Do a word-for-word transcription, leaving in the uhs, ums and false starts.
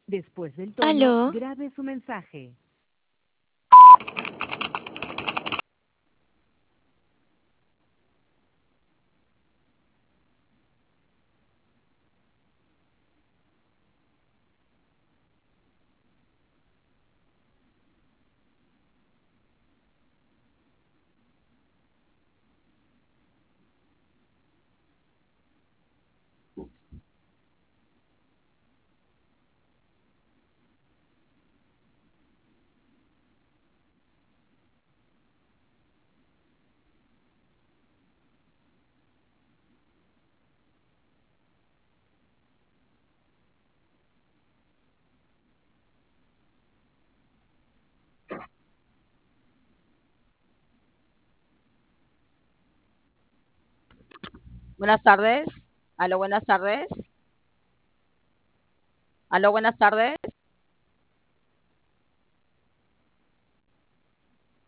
Después del tono, Aló, grabe su mensaje. Buenas tardes. Aló, buenas tardes. Aló, buenas tardes.